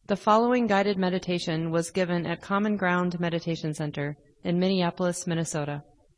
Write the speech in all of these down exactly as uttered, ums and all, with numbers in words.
The following guided meditation was given at Common Ground Meditation Center in Minneapolis, Minnesota.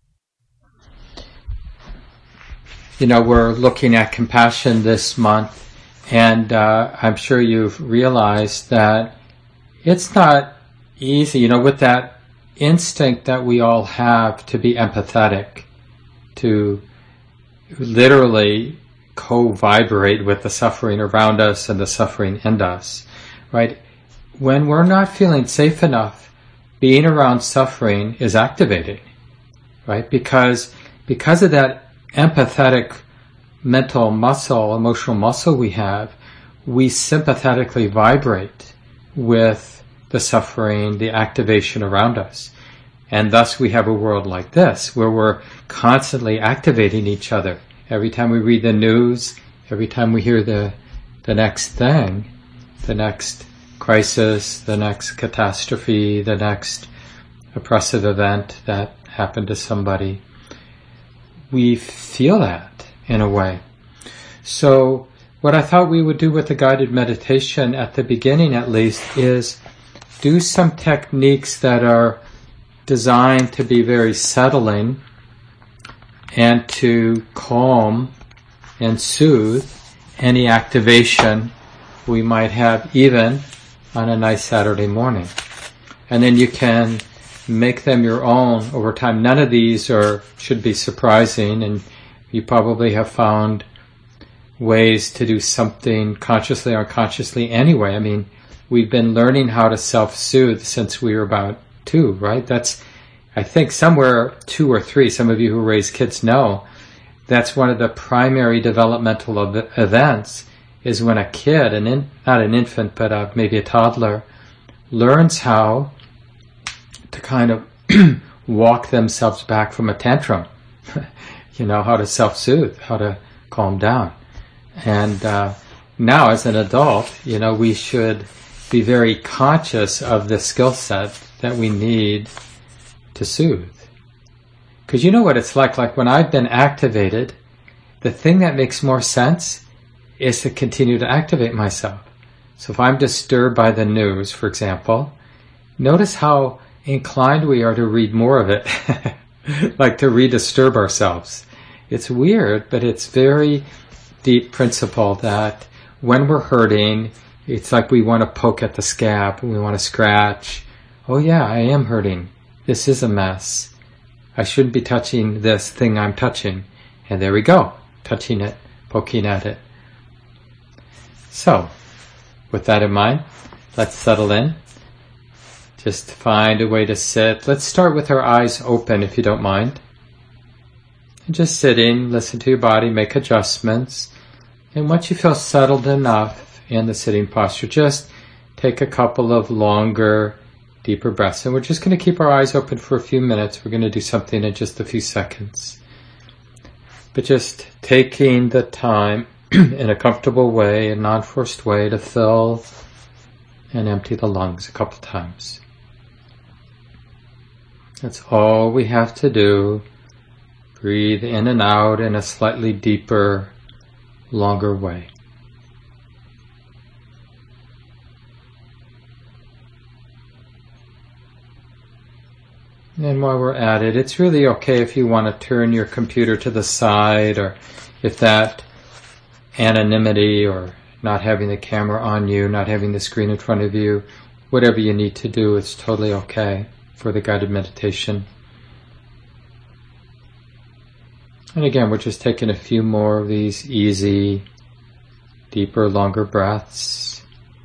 You know, we're looking at compassion this month, and uh, I'm sure you've realized that it's not easy, you know, with that instinct that we all have to be empathetic, to literally co-vibrate with the suffering around us and the suffering in us, right? When we're not feeling safe enough, being around suffering is activating, right? Because, because of that empathetic mental muscle, emotional muscle we have, we sympathetically vibrate with the suffering, the activation around us. And thus we have a world like this, where we're constantly activating each other. Every time we read the news, every time we hear the the next thing, the next crisis, the next catastrophe, the next oppressive event that happened to somebody, we feel that in a way. So what I thought we would do with the guided meditation at the beginning at least is do some techniques that are designed to be very settling and to calm and soothe any activation we might have even on a nice Saturday morning. And then you can make them your own over time. None of these are should be surprising, and you probably have found ways to do something consciously or unconsciously anyway. I mean, we've been learning how to self-soothe since we were about two, right? That's, I think, somewhere two or three. Some of you who raise kids know that's one of the primary developmental ev- events is when a kid, an in, not an infant, but uh, maybe a toddler, learns how to kind of walk themselves back from a tantrum. You know, how to self-soothe, how to calm down. And uh, now as an adult, you know, we should be very conscious of the skill set that we need to soothe. Because you know what it's like, like when I've been activated, the thing that makes more sense is to continue to activate myself. So if I'm disturbed by the news, for example, notice how inclined we are to read more of it, like to re-disturb ourselves. It's weird, but it's very deep principle that when we're hurting, it's like we want to poke at the scab, we want to scratch. Oh yeah, I am hurting. This is a mess. I shouldn't be touching this thing I'm touching. And there we go, touching it, poking at it. So, with that in mind, let's settle in. Just find a way to sit. Let's start with our eyes open, if you don't mind. And just sitting, listen to your body, make adjustments. And once you feel settled enough in the sitting posture, just take a couple of longer, deeper breaths. And we're just going to keep our eyes open for a few minutes. We're going to do something in just a few seconds. But just taking the time in a comfortable way, a non-forced way, to fill and empty the lungs a couple times. That's all we have to do. Breathe in and out in a slightly deeper, longer way. And while we're at it, it's really okay if you want to turn your computer to the side, or if that anonymity or not having the camera on you, not having the screen in front of you, whatever you need to do, it's totally okay for the guided meditation. And again, we're just taking a few more of these easy, deeper, longer breaths.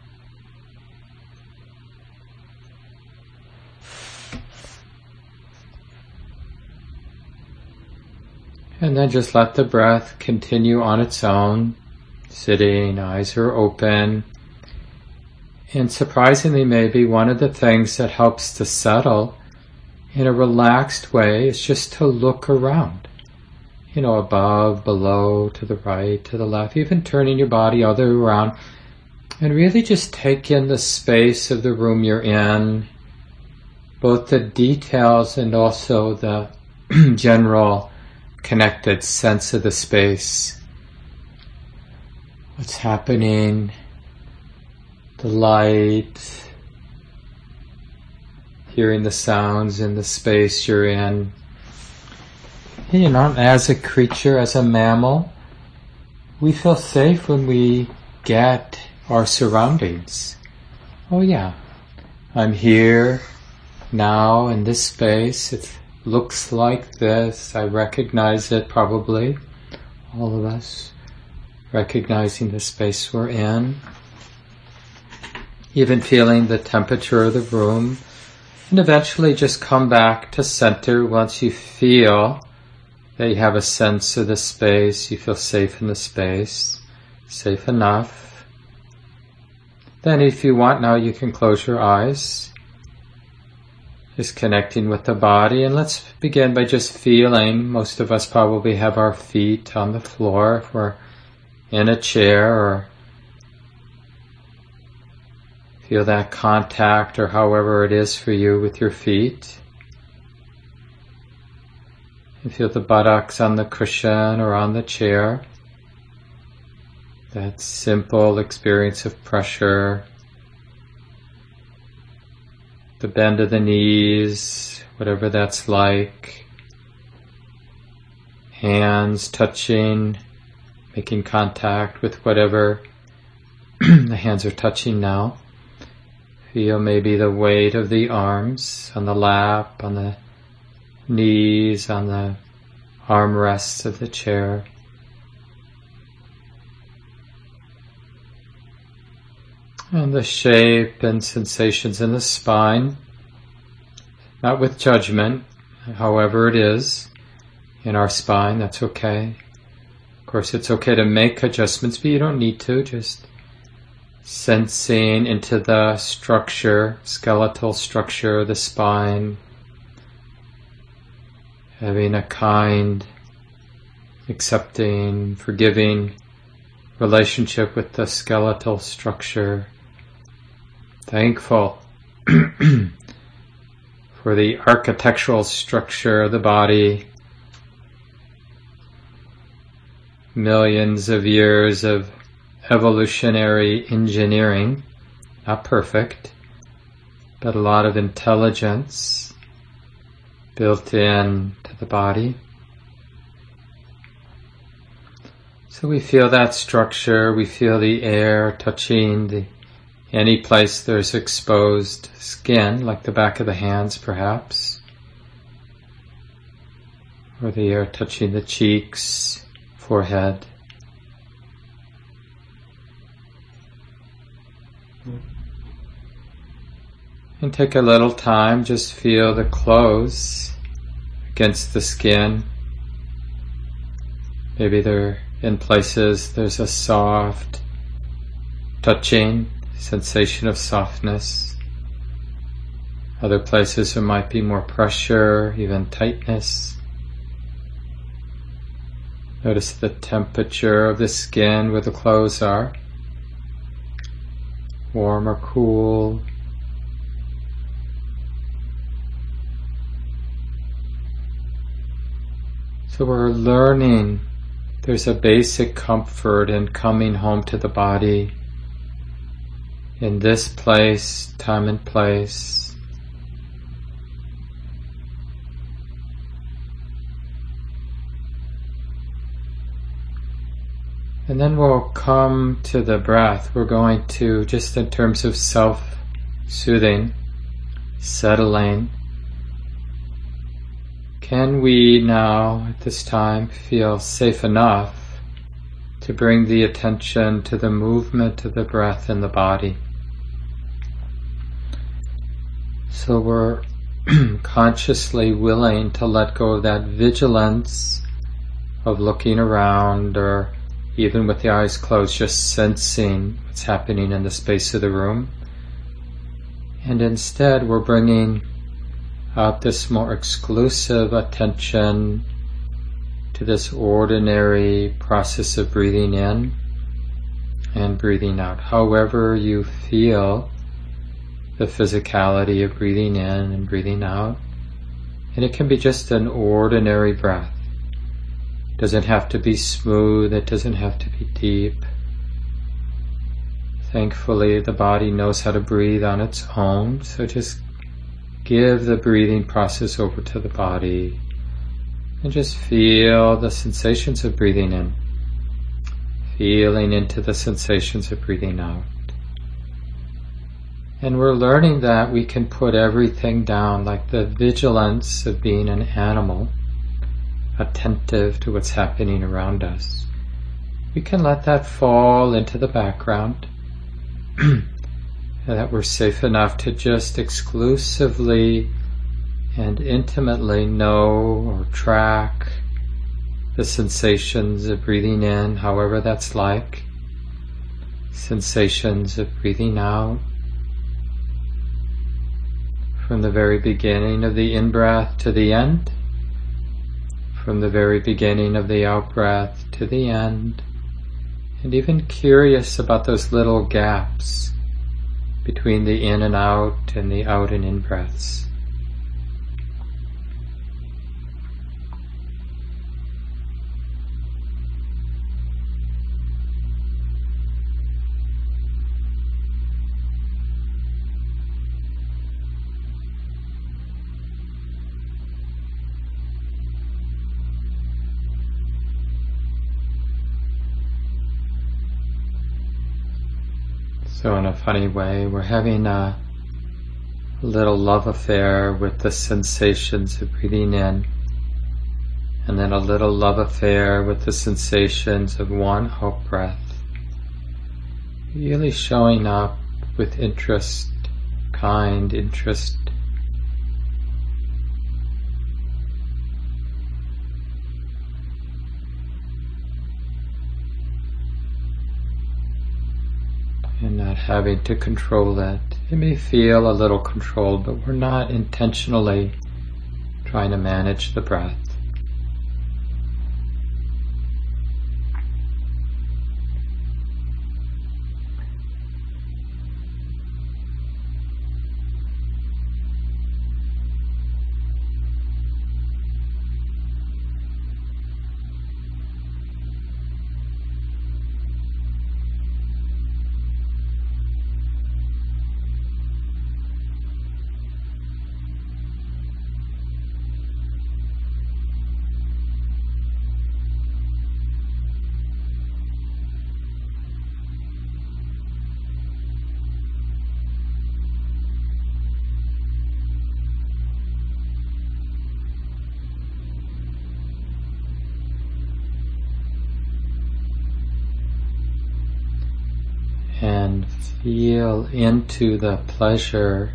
And then just let the breath continue on its own, sitting, eyes are open. And surprisingly, maybe one of the things that helps to settle in a relaxed way is just to look around. You know, above, below, to the right, to the left, even turning your body all the way around. And really just take in the space of the room you're in, both the details and also the general connected sense of the space. What's happening, the light, hearing the sounds in the space you're in. You know, as a creature, as a mammal, we feel safe when we get our surroundings. Oh yeah, I'm here now in this space. It looks like this. I recognize it probably. All of us recognizing the space we're in. Even feeling the temperature of the room. And eventually just come back to center once you feel that you have a sense of the space, you feel safe in the space, safe enough. Then if you want now, you can close your eyes, just connecting with the body. And let's begin by just feeling. Most of us probably have our feet on the floor if we're in a chair, or feel that contact, or however it is for you with your feet. You feel the buttocks on the cushion or on the chair. That simple experience of pressure. The bend of the knees, whatever that's like. Hands touching, making contact with whatever the hands are touching now. Feel maybe the weight of the arms on the lap, on the knees, on the armrests of the chair. And the shape and sensations in the spine, not with judgment, however it is in our spine, that's okay. Of course, it's okay to make adjustments, but you don't need to. Just sensing into the structure, skeletal structure of the spine, having a kind, accepting, forgiving relationship with the skeletal structure. Thankful for the architectural structure of the body. Millions of years of evolutionary engineering, not perfect, but a lot of intelligence built in to the body. So we feel that structure, we feel the air touching the any place there's exposed skin, like the back of the hands perhaps, or the air touching the cheeks, forehead. And take a little time, just feel the clothes against the skin. Maybe they're in places there's a soft touching sensation of softness. Other places there might be more pressure, even tightness. Notice the temperature of the skin where the clothes are. Warm or cool. So we're learning there's a basic comfort in coming home to the body in this place, time and place. And then we'll come to the breath. We're going to, just in terms of self-soothing, settling. Can we now, at this time, feel safe enough to bring the attention to the movement of the breath in the body? So we're consciously willing to let go of that vigilance of looking around, or even with the eyes closed, just sensing what's happening in the space of the room. And instead we're bringing out this more exclusive attention to this ordinary process of breathing in and breathing out. However you feel the physicality of breathing in and breathing out. And it can be just an ordinary breath. It doesn't have to be smooth, it doesn't have to be deep. Thankfully, the body knows how to breathe on its own, so just give the breathing process over to the body and just feel the sensations of breathing in, feeling into the sensations of breathing out. And we're learning that we can put everything down, like the vigilance of being an animal, attentive to what's happening around us. We can let that fall into the background, that we're safe enough to just exclusively and intimately know or track the sensations of breathing in, however that's like, sensations of breathing out, from the very beginning of the in-breath to the end, from the very beginning of the out-breath to the end, and even curious about those little gaps between the in and out and the out and in breaths. So in a funny way, we're having a little love affair with the sensations of breathing in, and then a little love affair with the sensations of one out breath. Really showing up with interest, kind interest. And not having to control it. It may feel a little controlled, but we're not intentionally trying to manage the breath. And feel into the pleasure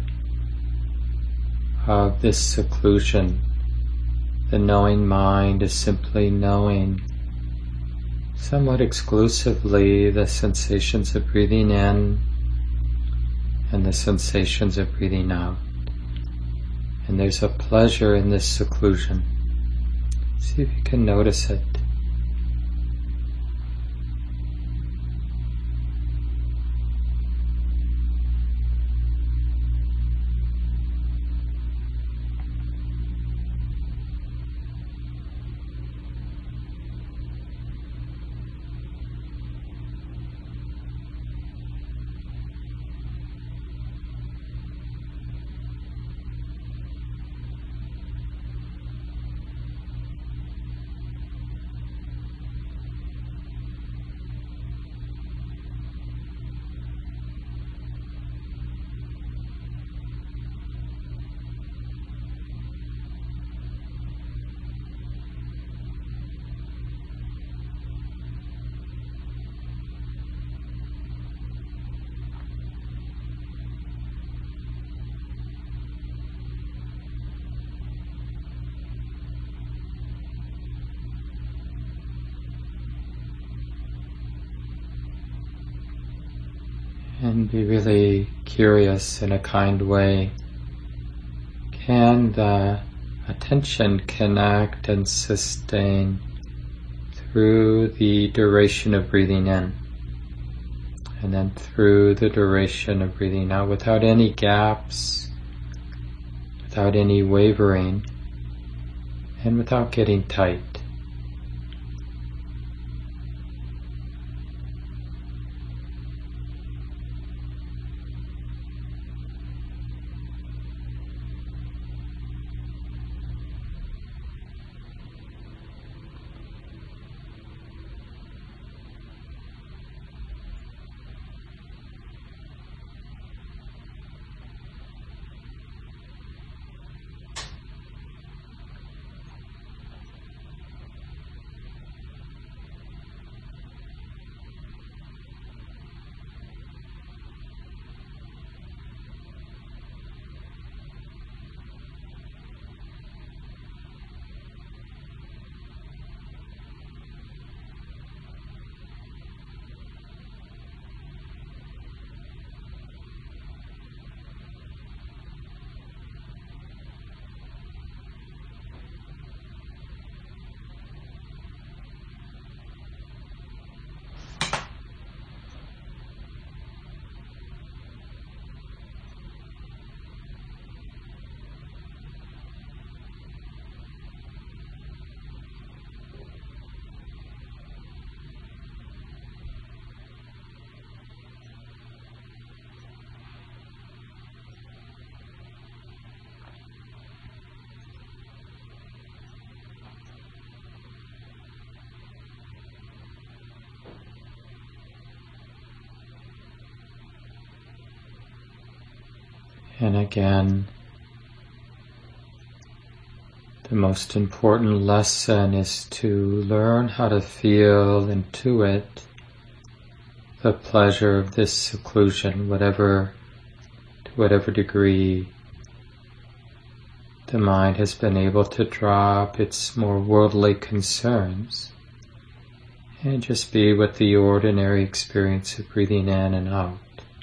of this seclusion. The knowing mind is simply knowing somewhat exclusively the sensations of breathing in and the sensations of breathing out. And there's a pleasure in this seclusion. See if you can notice it. And be really curious in a kind way. Can the attention connect and sustain through the duration of breathing in, and then through the duration of breathing out, without any gaps, without any wavering, and without getting tight? And again, the most important lesson is to learn how to feel, intuit the pleasure of this seclusion, whatever, to whatever degree the mind has been able to drop its more worldly concerns and just be with the ordinary experience of breathing in and out.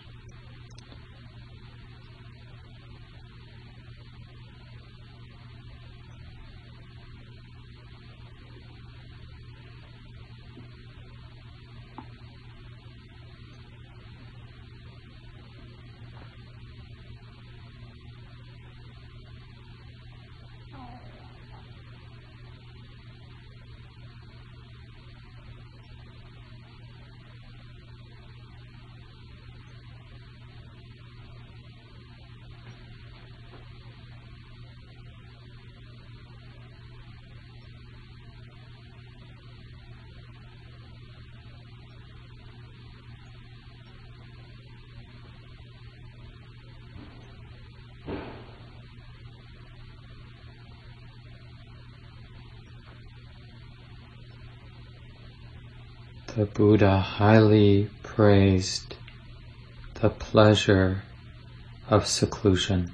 The Buddha highly praised the pleasure of seclusion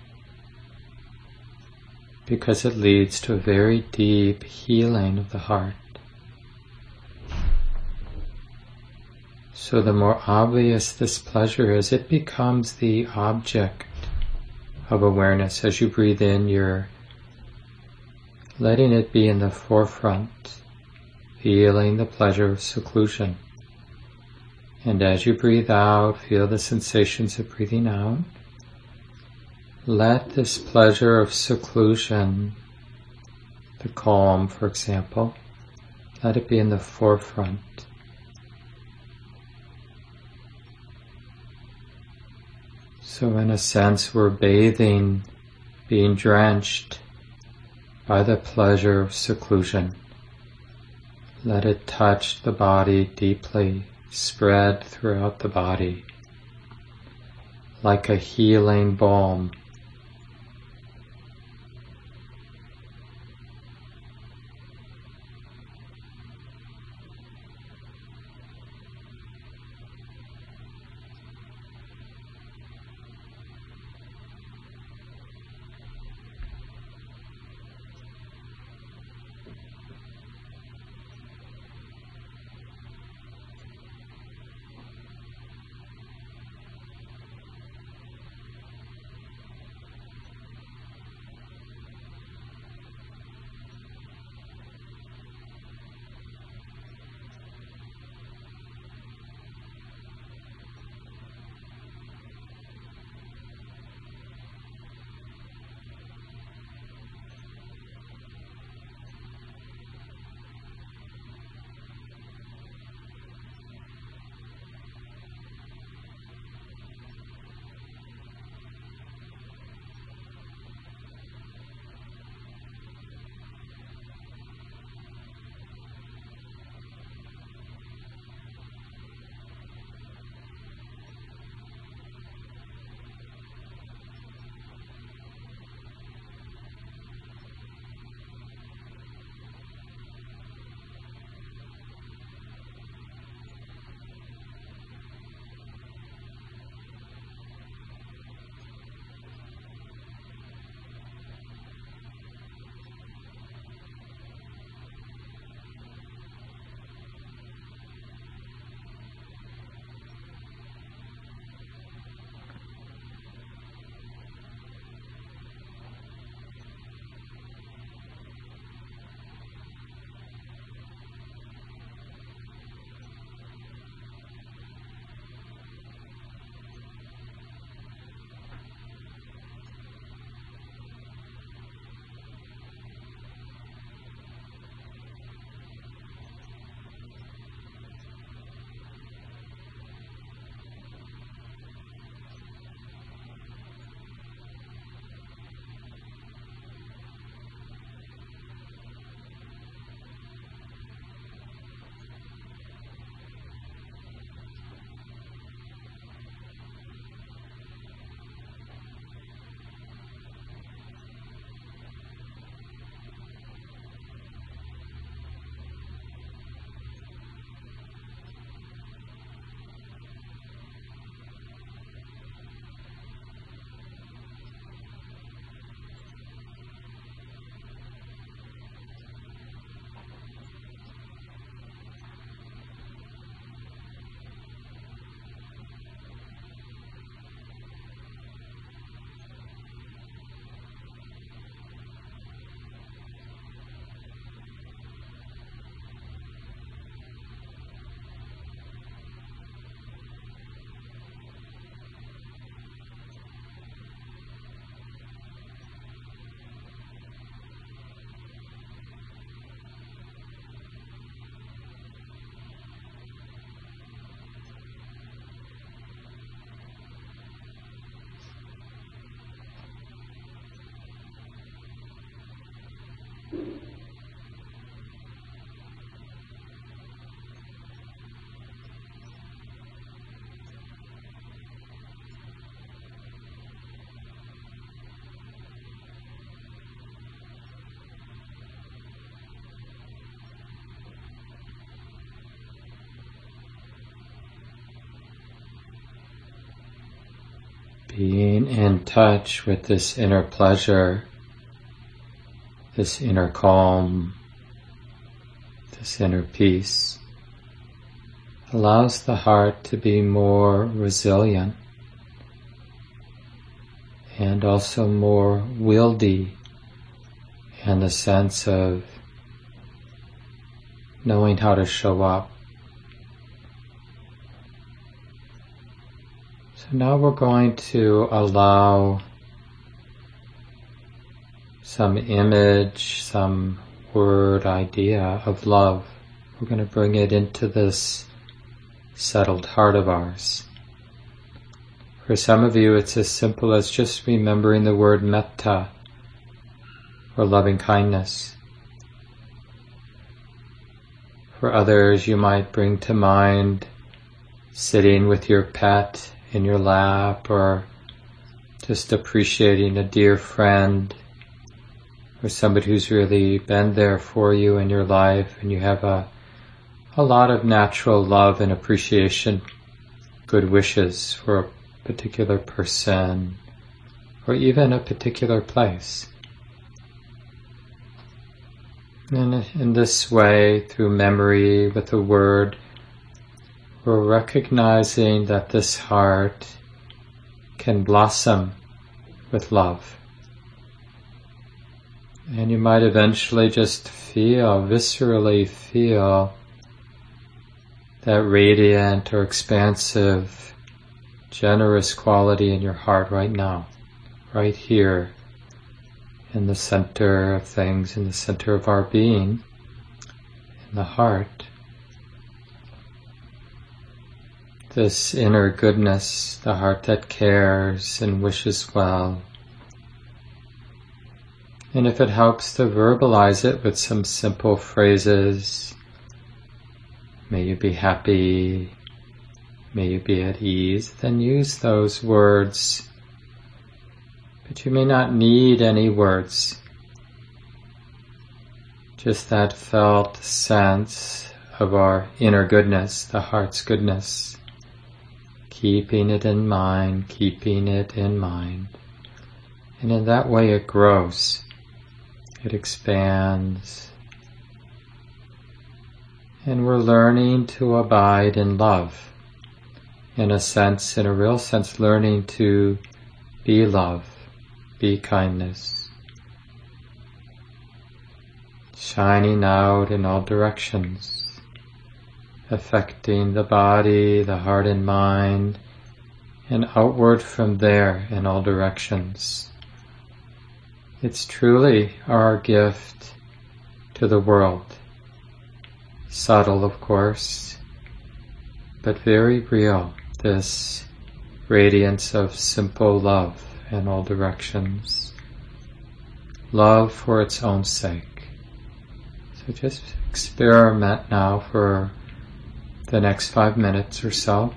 because it leads to a very deep healing of the heart. So the more obvious this pleasure is, it becomes the object of awareness. As you breathe in, you're letting it be in the forefront, feeling the pleasure of seclusion. And as you breathe out, feel the sensations of breathing out. Let this pleasure of seclusion, the calm, for example, let it be in the forefront. So in a sense, we're bathing, being drenched by the pleasure of seclusion. Let it touch the body deeply, spread throughout the body, like a healing balm. being in touch with this inner pleasure, this inner calm, this inner peace, allows the heart to be more resilient and also more wieldy in the sense of knowing how to show up. So now we're going to allow some image, some word, idea of love. We're going to bring it into this settled heart of ours. For some of you, it's as simple as just remembering the word metta, or loving kindness. For others, you might bring to mind sitting with your pet in your lap, or just appreciating a dear friend, or somebody who's really been there for you in your life, and you have a, a lot of natural love and appreciation, good wishes for a particular person, or even a particular place. And in this way, through memory with a word, we're recognizing that this heart can blossom with love. And you might eventually just feel, viscerally feel, that radiant or expansive, generous quality in your heart right now, right here, in the center of things, in the center of our being, in the heart. This inner goodness, the heart that cares and wishes well. And if it helps to verbalize it with some simple phrases, may you be happy, may you be at ease, then use those words. But you may not need any words. Just that felt sense of our inner goodness, the heart's goodness. Keeping it in mind, keeping it in mind. And in that way it grows. It expands. And we're learning to abide in love. In a sense, in a real sense, learning to be love, be kindness. Shining out in all directions, affecting the body, the heart and mind, and outward from there in all directions. It's truly our gift to the world. Subtle, of course, but very real, this radiance of simple love in all directions. Love for its own sake. So just experiment now for the next five minutes or so.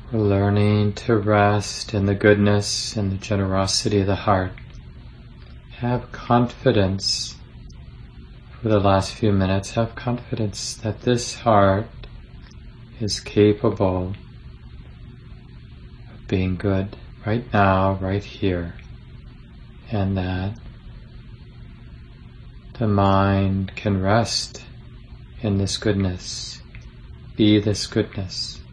We're learning to rest in the goodness and the generosity of the heart. Have confidence. For the last few minutes, have confidence that this heart is capable of being good right now, right here, and that the mind can rest in this goodness, be this goodness.